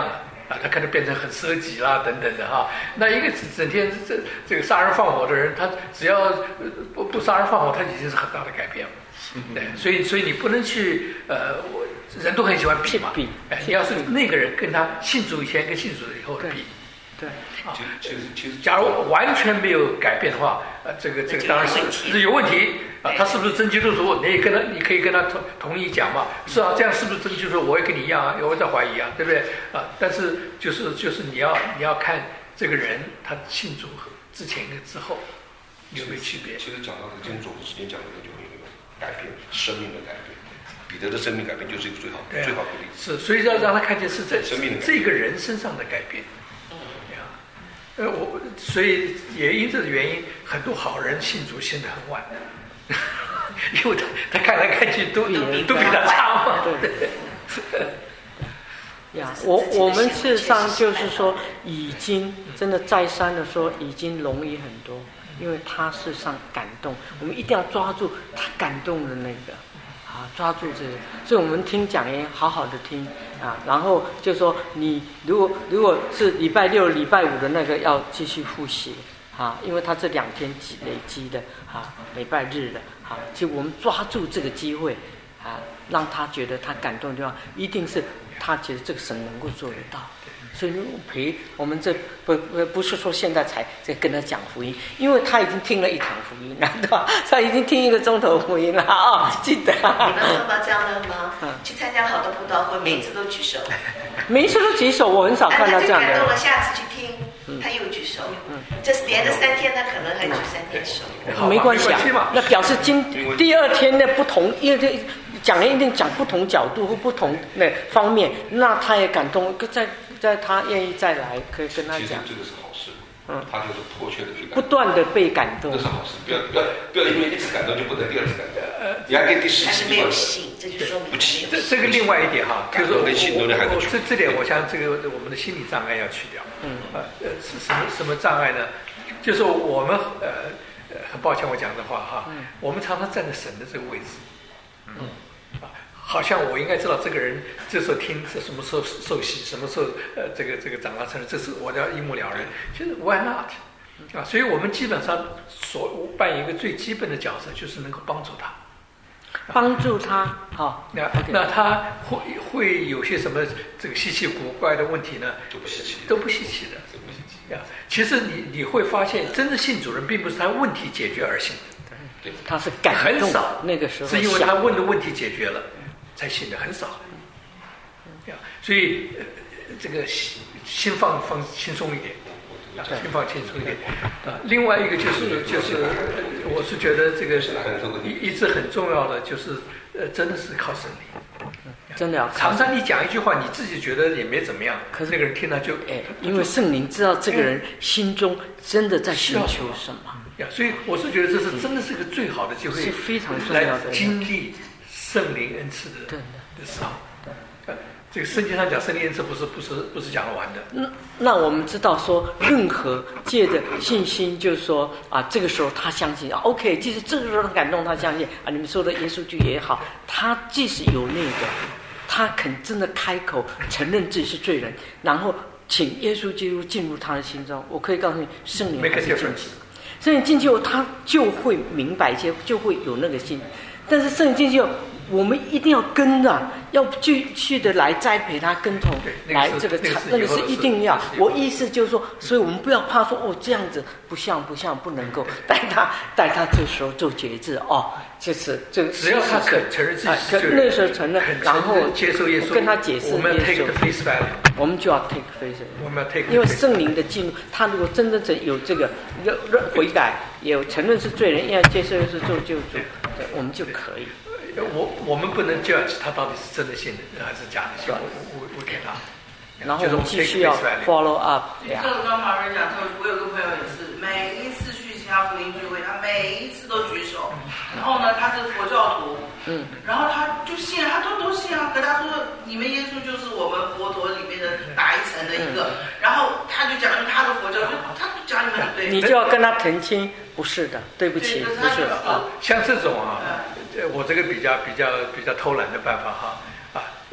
啊，他可能变成很奢己啦等等的哈。那一个整天这这个杀人放火的人，他只要不不杀人放火，他已经是很大的改变了。对，所以所以你不能去呃，我人都很喜欢比嘛， 比， 哎，你要是那个人跟他信主以前跟信主以后的比。 对， 啊， 其实其实， 假如完全没有改变的话，呃，这个这个当然是是有问题啊。他是不是真基督徒？你也跟他，你可以跟他同同意讲嘛。是啊，这样是不是真基督徒？我也跟你一样啊，我在怀疑啊，对不对啊？但是就是就是你要你要看这个人他信主之前跟之后有没有区别。 其实讲到的今天主之前讲的就有一个改变，生命的改变。彼得的生命改变就是一个最好的、最好的例子。 是，所以要让他看见是在生命的这个人身上的改变。呃，我所以也因这个原因，很多好人信主信得很晚，因为他他看来看去都都比他差嘛。 对。呀，我我们事实上就是说，已经真的再三的说，已经容易很多，因为他事实上感动，我们一定要抓住他感动的那个。啊，抓住这个，所以我们听讲员好好的听啊，然后就说你如果如果是礼拜六、礼拜五的那个要继续复习啊，因为他这两天积累积的啊，礼拜日的啊，就我们抓住这个机会啊，让他觉得他感动的地方，一定是他觉得这个神能够做得到。所以陪我们这不不不是说现在才在跟他讲福音，因为他已经听了一堂福音了，对吧？他已经听一个钟头福音了啊、哦！记得。 你们爸爸这样的吗？嗯、去参加好多布道会，每一次都举手。 每一次都举手，我很少看到这样的。 他就感动了，下次去听，嗯、他又举手。嗯，这是连着三天，他可能还举三天手。 嗯、没关系啊，那表示今第二天的不同，因为这讲人一定讲不同角度或不同那方面，那他也感动，在。在他愿意再来，可以跟他讲。 其实这个是好事，嗯，他就是迫切的去感动， 不断的被感动， 这是好事。不要不要不要因为一次感动就不能第二次感动，呃，你还可以第十次。 还是没有信，这就说明不起。 这这个另外一点哈，就是我我这这点，我想这个我们的心理障碍要去掉。嗯，呃呃是什么什么障碍呢？就是我们呃呃很抱歉我讲的话哈，我们常常站在神的这个位置，嗯啊。好像我应该知道这个人这时候听这什么时候受洗，什么时候呃这个这个长大成人，这是我要一目了然。其实 why not 啊？所以我们基本上所扮演一个最基本的角色，就是能够帮助他， 帮助他。好， 那那他会会有些什么这个稀奇古怪的问题呢？ 都不稀奇， 都不稀奇的，都不稀奇呀。其实你你会发现，真正信主人并不是他问题解决而信的， 对，他是感动， 很少那个时候是因为他问的问题解决了。才信的很少，呀，所以、呃、这个心心放放轻松一点，啊，心放轻松一点，啊，另外一个就是就是，我是觉得这个一一直很重要的就是，呃，真的是靠圣灵， 真的要常常你讲一句话，你自己觉得也没怎么样，可是那个人听了就哎，因为圣灵知道这个人心中真的在寻求什么， 呀，所以我是觉得这是真的是个最好的机会， 是非常重要的经历。圣灵恩赐的的时候，呃，这个圣经上讲圣灵恩赐不是不是不是讲得完的。 那那我们知道说，任何借着信心，就是说啊，这个时候他相信啊 ，OK， 即使这个时候他感动，他相信啊，你们说的耶稣剧也好，他即使有那个，他肯真的开口承认自己是罪人，然后请耶稣基督进入他的心中，我可以告诉你，圣灵还是进去，圣灵进去后，他就会明白一些，就会有那个心。但是圣灵进去后，我们一定要跟啊，要继续的来栽培他，跟从来这个那个是一定要。我意思就是说，所以我们不要怕说哦这样子不像不像不能够带他带他这时候做决志哦，就是这个只要他肯承认自己是罪人， 那时候承认，然后接受耶稣， 跟他解释我们 take the face value， 我们就要 take face value， 我们要 take， 因为圣灵的进入，他如果真正有这个悔改，也有承认是罪人，要接受耶稣做救主，我们就可以。 我我们不能 judge 他到底是真的信的还是假的信，我我我给他， 然后我们继续要 follow up。 这个刚马瑞讲，他我有个朋友也是，每一次去其他福音聚会，他每一次都举手。然后呢，他是佛教徒，嗯，然后他就信，他都都信啊。可他说，你们耶稣就是我们佛陀里面的哪一层的一个，嗯、然后他就讲他的佛教，就他讲你们很对， 你就要跟他澄清，不是的，对不起，不是啊。像这种啊。我这个比较比较比较偷懒的办法哈啊，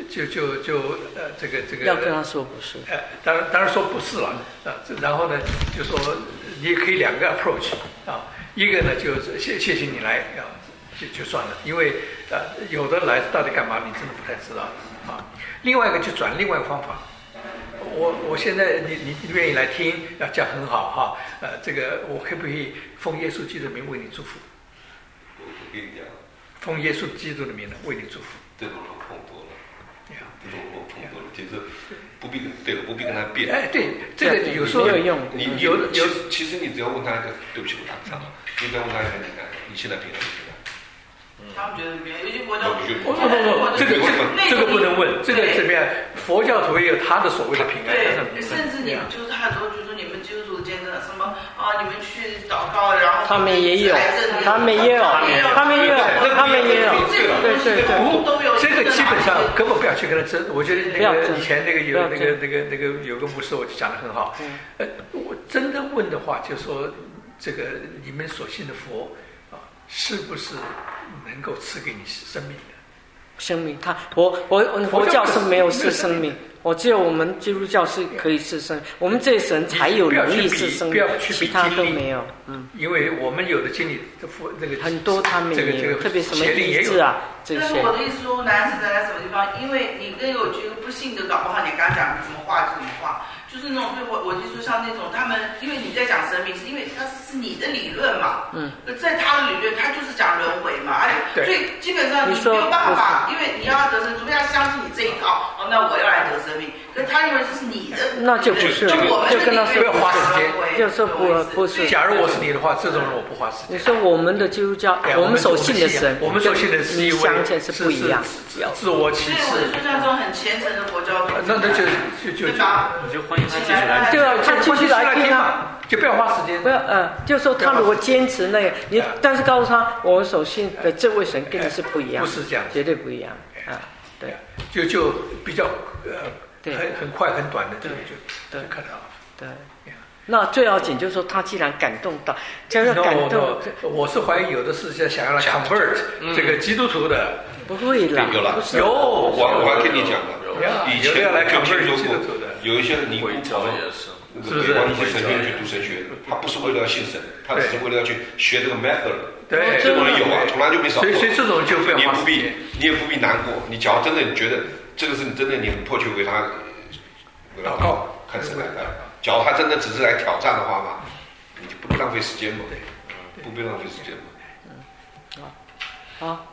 就就就呃这个这个要跟他说不是， 呃当然当然说不是了啊，然后呢就说你也可以两个 approach 啊，一个呢就是谢谢谢你来啊就就算了，因为呃有的来到底干嘛你真的不太知道啊，另外一个就转另外一个方法。我我现在你你你愿意来听，啊，这样很好哈。呃，这个我可不可以奉耶稣基督的名为你祝福？ 我跟你讲， 奉耶稣基督的名呢为你祝福。 这种我碰多了，这种我碰多了，其实不必对，不必跟他辩。 哎，对，这个有时候没有用。 你你有有， 其实你只要问他一个，对不起，我打岔了。你只要问他一个很简单，你现在平安不平安？ 他们觉得别人，尤其佛教徒， 不不不，这个这个这个不能问，这个怎么样？佛教徒也有他的所谓的平安。 对，甚至你们就是他很多就说你们基督徒见证什么啊，你们去祷告，然后他们也有，他们也有，他们也有，他们也有，对对对， 都有。 这个基本上根本不要去跟他争。我觉得那个以前那个有那个那个那个有个牧师，我就讲得很好。呃，我真的问的话，就说这个你们所信的佛啊，是不是能够赐给你生命的？ 生命，他佛佛佛教是没有赐生命，我只有我们基督教是可以赐生命，我们这神才有能力赐生命，其他都没有。嗯， 因为我们有的经历，这个很多他们也有，特别什么医治啊这些。 但是我的意思说，难是难在什么地方？因为你跟有这个不信的，搞不好你跟他讲怎么画就怎么画。就是那种对我，我就说像那种他们，因为你在讲神明，是因为他是是你的理论嘛，嗯，在他的理论，他就是讲轮回嘛，而且所以基本上你没有办法，因为你要得生，除非他相信你这一套，哦，那我要来得生命，可是他认为这是你的， 那就不是， 就跟他说不要花时间， 就说不不是。 假如我是你的话，这种人我不花时间。 你说我们的基督教，我们所信的神， 我们所信的是一位是不一样， 自我启示。 所以我就像这种很虔诚的佛教徒， 那那就就就你就欢迎他继续来。 对啊，他继续来听啊， 就不要花时间。 不要，呃，就说他如果坚持那个，你但是告诉他，我们所信的这位神跟你是不一样， 不是这样， 绝对不一样啊。对， 就就比较呃，很很快很短的就就就看到。 对。那最要紧就是说，他既然感动到，就是感动。 No, no, 我是怀疑有的是想要来 convert 这个基督徒的。 不会啦， 有了， 有， 我我还跟你讲了，以前要来 convert 基督徒的，有一些尼姑也是， 是不是？一些神学去读神学，他不是为了要信神，他只是为了要去学这个 method。 对， 这种人有啊，从来就没少过。 所以所以这种就不要你也不必，你也不必难过。你只要真的觉得这个是你真的你迫切为他为他看神来的。假如他真的只是来挑战的话嘛，你就不必浪费时间嘛，不必浪费时间嘛。 嗯，好，好，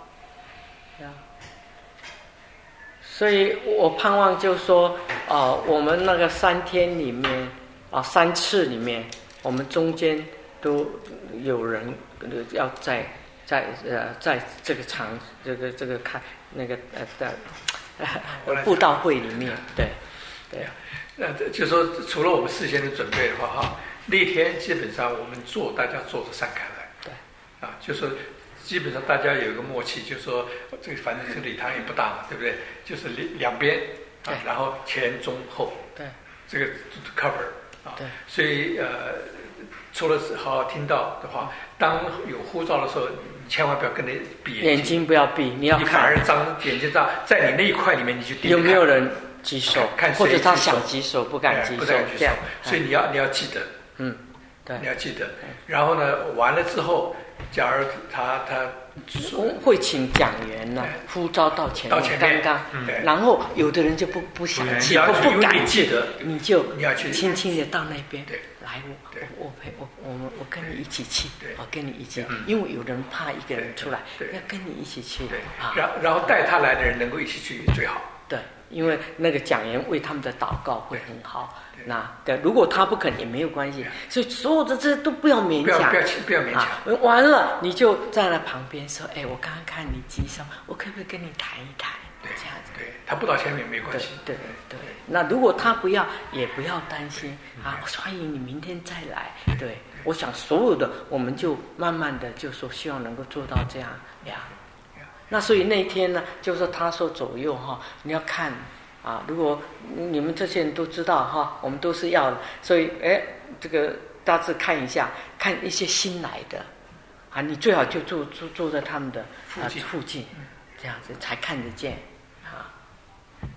所以我盼望就说，啊、呃，我们那个三天里面，啊、呃，三次里面，我们中间都有人要在在呃在这个场这个这个开那个呃的呃布道会里面，对，对。 那就说除了我们事先的准备的话，哈，那天基本上我们坐，大家坐着散开来， 对， 啊，就说基本上大家有一个默契，就说这个反正这个礼堂也不大嘛，对不对？就是两边啊，然后前中后， 对， 这个 cover 啊，对，所以呃，除了好好听到的话，当有呼召的时候，你千万不要跟着闭眼睛， 眼睛不要闭，你要看， 你反而张眼睛张在你那一块里面，你就有没有人举手， 看或者他想举手不敢举手，这样， 所以你要你要记得， 嗯，对， 你要记得。然后呢，完了之后，假如他他会请讲员呢呼召到前面，刚刚，然后有的人就不不想记，不不敢记得，你就你要去轻轻的到那边， 对， 来我我我陪我我们我跟你一起去，我跟你一起，因为有人怕一个人出来，要跟你一起去， 对，然然后带他来的人能够一起去最好， 对。因为那个讲员为他们的祷告会很好，那对，如果他不肯也没有关系，所以所有的这都不要勉强， 不要不要勉强、啊。 完了，你就站在旁边说：“哎，我刚刚看你举手，我可不可以跟你谈一谈？”这样子， 对，他不到前面没关系。 对对 对, 对。那如果他不要，也不要担心啊，欢迎你明天再来。对，我想所有的我们就慢慢的就说，希望能够做到这样呀。那所以那天呢，就是说他说左右哈，你要看啊，如果你们这些人都知道哈，我们都是要的，所以哎，这个大致看一下，看一些新来的啊，你最好就坐坐坐在他们的附近、 啊、附近，这样子才看得见啊。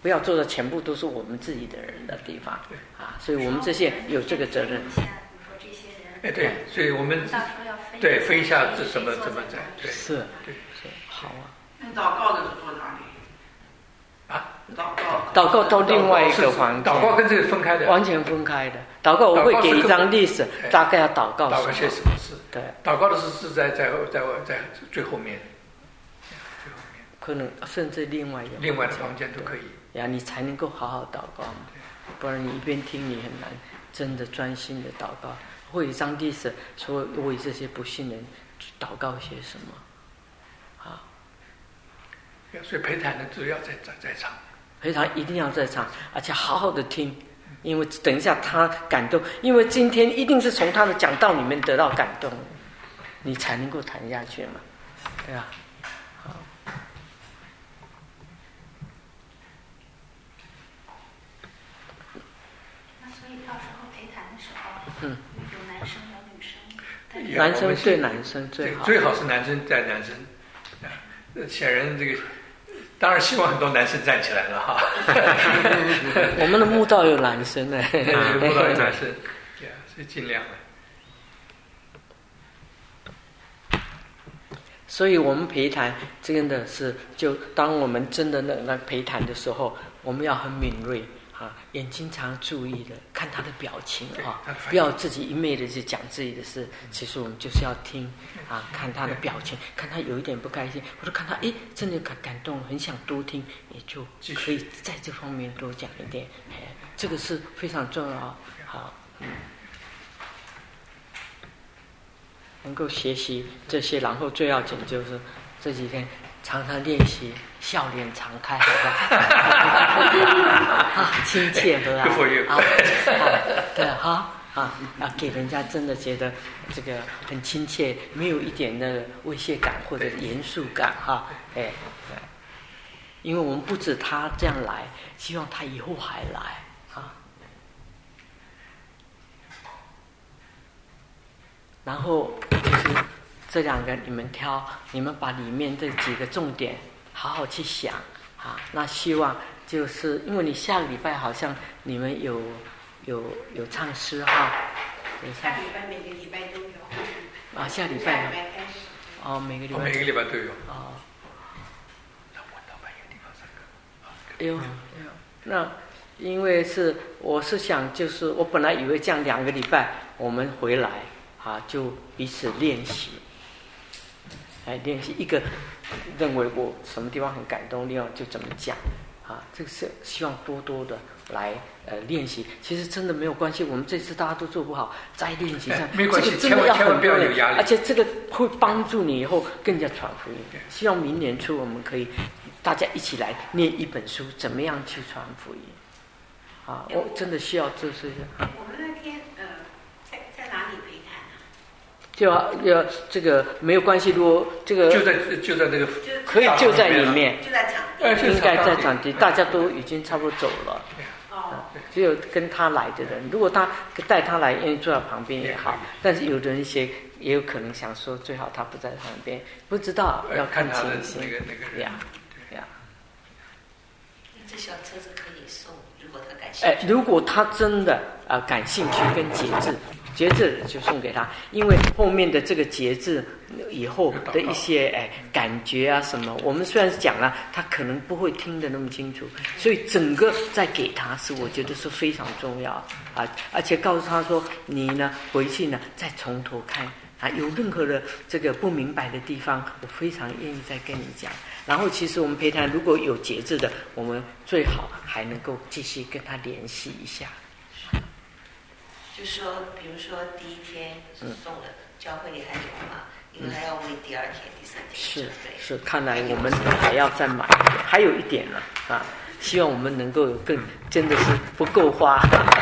不要做的全部都是我们自己的人的地方啊，所以我们这些有这个责任。 哎，对，所以我们对分一下这怎么怎么在对是对是好啊。 那祷告的是做哪里？ 啊， 祷告祷告到另外一个环节， 祷告跟这个分开的， 完全分开的。祷告我会给一张历史，大概要祷告祷告些什么事？ 对， 祷告的是是在在在在最后面，最后面可能甚至另外一个另外的房间都可以呀，你才能够好好祷告嘛，不然你一边听你很难真的专心的祷告。会有一张历史说为这些不信人祷告些什么啊？ 所以陪谈的都要在在在场， 陪谈一定要在场，而且好好的听，因为等一下他感动，因为今天一定是从他的讲道里面得到感动，你才能够谈下去嘛，对吧？好。 那所以到时候陪谈的时候， 嗯， 有男生有女生， 男生对男生最好， 最好是男生带男生。显然这个，当然希望很多男生站起来了哈。 我们的慕道有男生呢， 慕道有男生，对啊，所以尽量的。 所以我们陪谈真的是，就当我们真的那那陪谈的时候，我们要很敏锐啊，眼睛常注意的看他的表情啊，不要自己一昧的去讲自己的事。其实我们就是要听啊，看他的表情，看他有一点不开心，或者看他哎真的感感动，很想多听，也就可以在这方面多讲一点。哎，这个是非常重要。好，嗯，能够学习这些，然后最要紧就是这几天常常练习笑脸常开，好不好？啊，亲切和蔼啊，对，好啊，啊，给人家真的觉得这个很亲切，没有一点的威胁感或者严肃感哈，哎，对，因为我们不止他这样来，希望他以后还来啊。然后就是这两个你们挑，你们把里面这几个重点好好去想啊。那希望就是因为你下个礼拜好像你们有有有唱诗哈， 下礼拜每个礼拜都有啊，下礼拜下礼拜开始哦，每个礼拜、 哦、每个礼拜都有哦。哎呦，那因为是我是想就是我本来以为这样两个礼拜我们回来啊就彼此练习，来练习一个认为我什么地方很感动，另外就怎么讲啊，这个是希望多多的来呃练习。其实真的没有关系，我们这次大家都做不好，再练习上、哎、 没关系， 这个真的要很不要有压力， 而且这个会帮助你以后更加传福音。希望明年初我们可以大家一起来念一本书，怎么样去传福音啊？我真的需要这是。 我们那天呃，在在哪里陪谈啊？ 就要要这个没有关系，如果这个就在就在那个可以就在里面， 就在场地， 应该在场地，大家都已经差不多走了。 哦， 只有跟他来的人，如果他带他来，愿意坐在旁边也好。但是有的人一些也有可能想说，最好他不在旁边，不知道要看情形。 那个那个呀呀。 这小车子可以送，如果他感兴趣。 哎，如果他真的啊、呃、感兴趣跟节制。节制就送给他，因为后面的这个节制以后的一些哎感觉啊什么，我们虽然讲了，他可能不会听得那么清楚，所以整个再给他是我觉得是非常重要啊，而且告诉他说你呢回去呢再从头看啊，有任何的这个不明白的地方，我非常愿意再跟你讲。然后其实我们陪谈如果有节制的，我们最好还能够继续跟他联系一下。 就说，比如说第一天是送了，嗯、教会里还有嘛，因为还要为第二天、第三天准备。是是，看来我们还要再买一点，还有一点呢啊，希望我们能够有更，真的是不够花。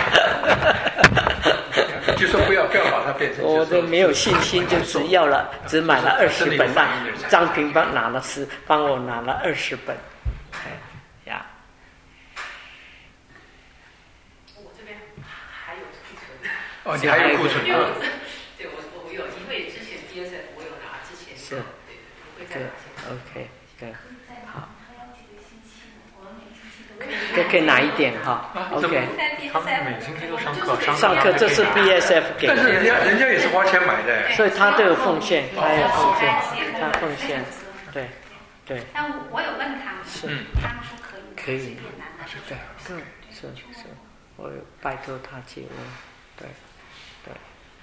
就说不要不要把它变成。 我都没有信心，就只要了，只买了二十本，让张平帮拿了十，帮我拿了二十本。 哦，你还有库存啊？对，我我有，因为之前 D S F 我有拿，之前是， 对，我会再拿。 OK，对，好。 可可以拿一点哈。OK。 他们每星期都上课， 上课这是 B S F 给的。 但是人家人家也是花钱买的， 所以他都有奉献，他有奉献，他奉献，对对。 但我有问他们， 是， 他们说可以， 可以， 随便拿拿。 对，是是是，我有拜托他借问，对对。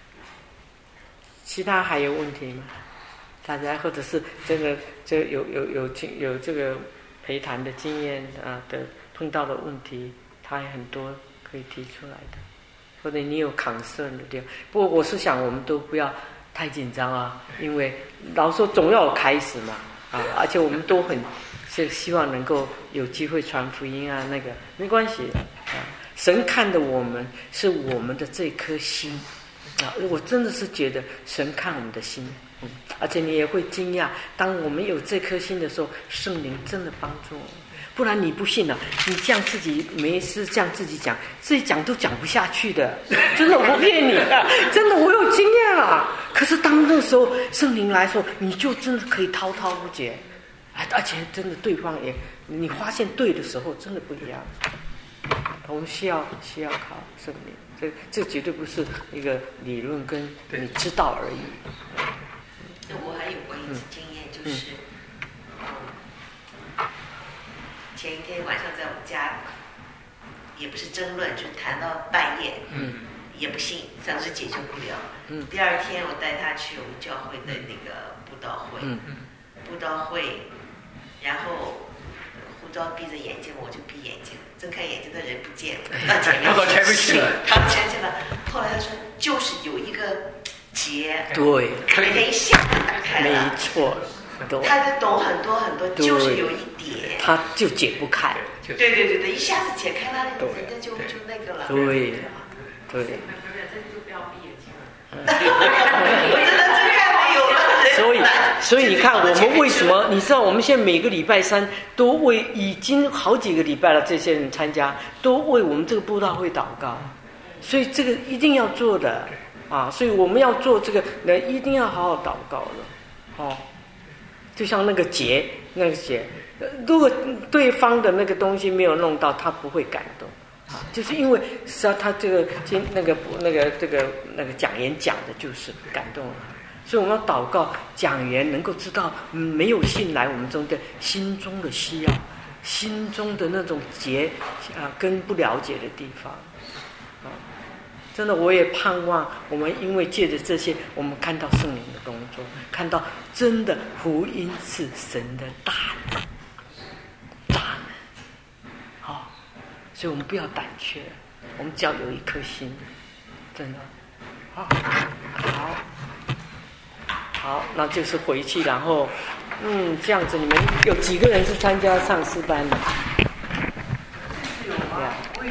其他还有问题吗？大家或者是真的这有有有经有这个陪谈的经验啊的碰到的问题，他也很多可以提出来的，或者你有concern的地方。不过我是想我们都不要太紧张啊，因为老说总要有开始嘛啊，而且我们都很是希望能够有机会传福音啊，那个没关系啊。神看的我们是我们的这颗心啊，我真的是觉得神看我们的心。嗯，而且你也会惊讶，当我们有这颗心的时候，圣灵真的帮助我们。不然你不信了，你这样自己没事这样自己讲，自己讲都讲不下去的，真的我不骗你的，真的我有经验啊。可是当那时候圣灵来说，你就真的可以滔滔不绝，而且真的对方也，你发现对的时候，真的不一样。我们需要需要靠圣灵，这这绝对不是一个理论跟你知道而已。 那我还有过一次经验，就是、嗯嗯、前一天晚上在我们家，也不是争论，就谈到半夜，嗯，也不信，暂时解决不了。嗯，第二天我带他去我们教会的那个布道会，嗯嗯，布道会，然后护照闭着眼睛，我就闭眼睛，睁开眼睛的人不见了，到前面到前面去了， 他前去了。后来他说，就是有一个结， 对， 每天一下子打开了， 没错， 他就懂很多很多，就是有一点， 他就解不开。 对对对对，一下子解开了，人家就就那个了。 对对。 就不要闭眼睛了。 我真的真看没有了。 所以，所以你看，我们为什么？你知道，我们现在每个礼拜三都为已经好几个礼拜了，这些人参加，都为我们这个布道会祷告。所以这个一定要做的啊！所以我们要做这个，那一定要好好祷告的，哦。就像那个结，那个结，如果对方的那个东西没有弄到，他不会感动啊，就是因为实际上他这个今那个那个这个那个讲员讲的就是感动了。所以我们要祷告，讲员能够知道，嗯，没有信来我们中的心中的需要，心中的那种结啊，跟不了解的地方，啊，真的，我也盼望我们因为借着这些，我们看到圣灵的工作，看到真的福音是神的大能，大能，好、哦，所以我们不要胆怯，我们只要有一颗心，真的，好，好。好，那就是回去，然后，嗯，这样子，你们有几个人是参加唱诗班的？